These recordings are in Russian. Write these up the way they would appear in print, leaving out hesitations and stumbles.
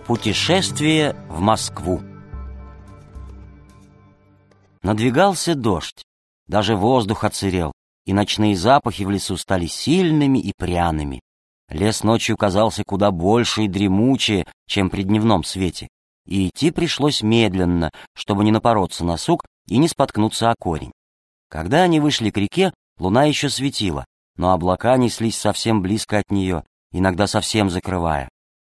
Путешествие в Москву. Надвигался дождь, даже воздух отсырел, и ночные запахи в лесу стали сильными и пряными. Лес ночью казался куда больше и дремучее, чем при дневном свете, и идти пришлось медленно, чтобы не напороться на сук и не споткнуться о корень. Когда они вышли к реке, луна еще светила, но облака неслись совсем близко от нее, иногда совсем закрывая.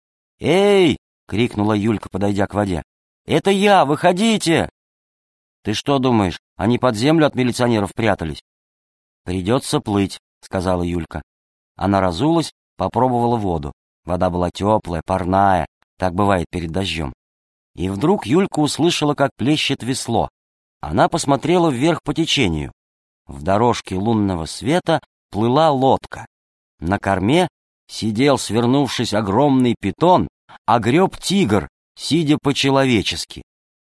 «Эй!» — крикнула Юлька, подойдя к воде. «Это я! Выходите!» «Ты что думаешь, они под землю от милиционеров прятались?» «Придется плыть», — сказала Юлька. Она разулась, попробовала воду. Вода была теплая, парная, так бывает перед дождем. И вдруг Юлька услышала, как плещет весло. Она посмотрела вверх по течению. В дорожке лунного света плыла лодка. На корме сидел, свернувшись, огромный питон, а греб тигр, сидя по-человечески.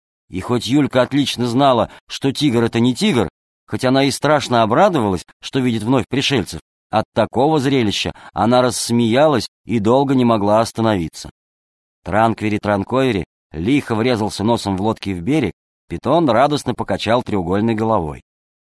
И хоть Юлька отлично знала, что тигр — это не тигр, хоть она и страшно обрадовалась, что видит вновь пришельцев, от такого зрелища она рассмеялась и долго не могла остановиться. Транквери-транкойри лихо врезался носом в лодке в берег, питон радостно покачал треугольной головой.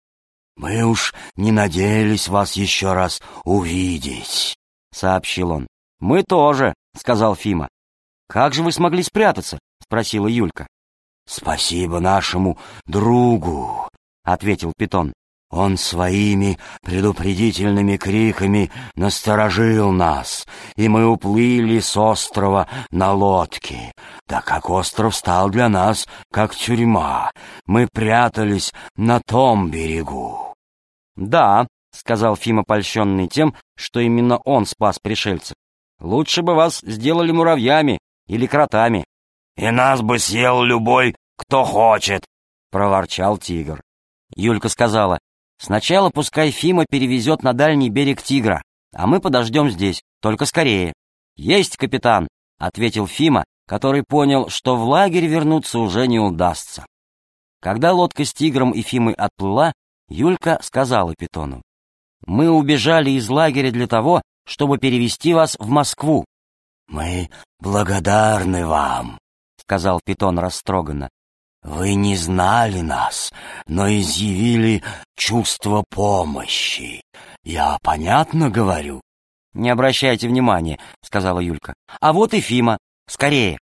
«Мы уж не надеялись вас еще раз увидеть», — сообщил он. «Мы тоже», — сказал Фима. «Как же вы смогли спрятаться?» — спросила Юлька. «Спасибо нашему другу», — ответил питон. «Он своими предупредительными криками насторожил нас, и мы уплыли с острова на лодке, так как остров стал для нас как тюрьма. Мы прятались на том берегу». «Да», — сказал Фима, польщенный тем, что именно он спас пришельцев. «Лучше бы вас сделали муравьями или кротами». «И нас бы съел любой, кто хочет», — проворчал тигр. Юлька сказала: «Сначала пускай Фима перевезет на дальний берег тигра, а мы подождем здесь, только скорее». «Есть, капитан», — ответил Фима, который понял, что в лагерь вернуться уже не удастся. Когда лодка с тигром и Фимой отплыла, Юлька сказала питону: «Мы убежали из лагеря для того, чтобы перевести вас в Москву». «Мы благодарны вам», — сказал питон растроганно. «Вы не знали нас, но изъявили чувство помощи. Я понятно говорю?» «Не обращайте внимания», — сказала Юлька. «А вот и Фима. Скорее».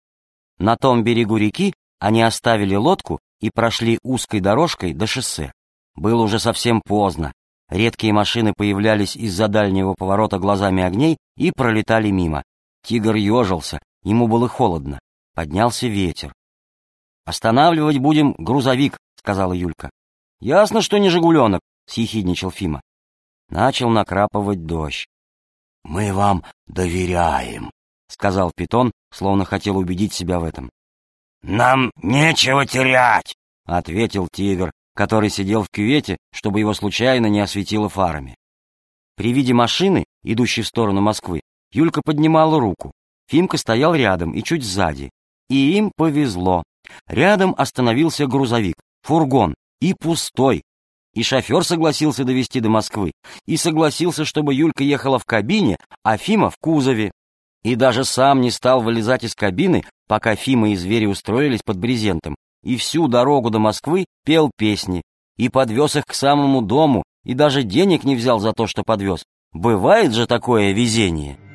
На том берегу реки они оставили лодку и прошли узкой дорожкой до шоссе. Было уже совсем поздно. Редкие машины появлялись из-за дальнего поворота глазами огней и пролетали мимо. Тигр ежился, ему было холодно. Поднялся ветер. «Останавливать будем грузовик», — сказала Юлька. «Ясно, что не «Жигуленок», — съехидничал Фима. Начал накрапывать дождь. «Мы вам доверяем», — сказал питон, словно хотел убедить себя в этом. «Нам нечего терять», — ответил тигр, который сидел в кювете, чтобы его случайно не осветило фарами. При виде машины, идущей в сторону Москвы, Юлька поднимала руку. Фимка стоял рядом и чуть сзади. И им повезло. Рядом остановился грузовик, фургон, и пустой. И шофер согласился довезти до Москвы, и согласился, чтобы Юлька ехала в кабине, а Фима в кузове. И даже сам не стал вылезать из кабины, пока Фима и звери устроились под брезентом, и всю дорогу до Москвы пел песни, и подвез их к самому дому, и даже денег не взял за то, что подвез. Бывает же такое везение.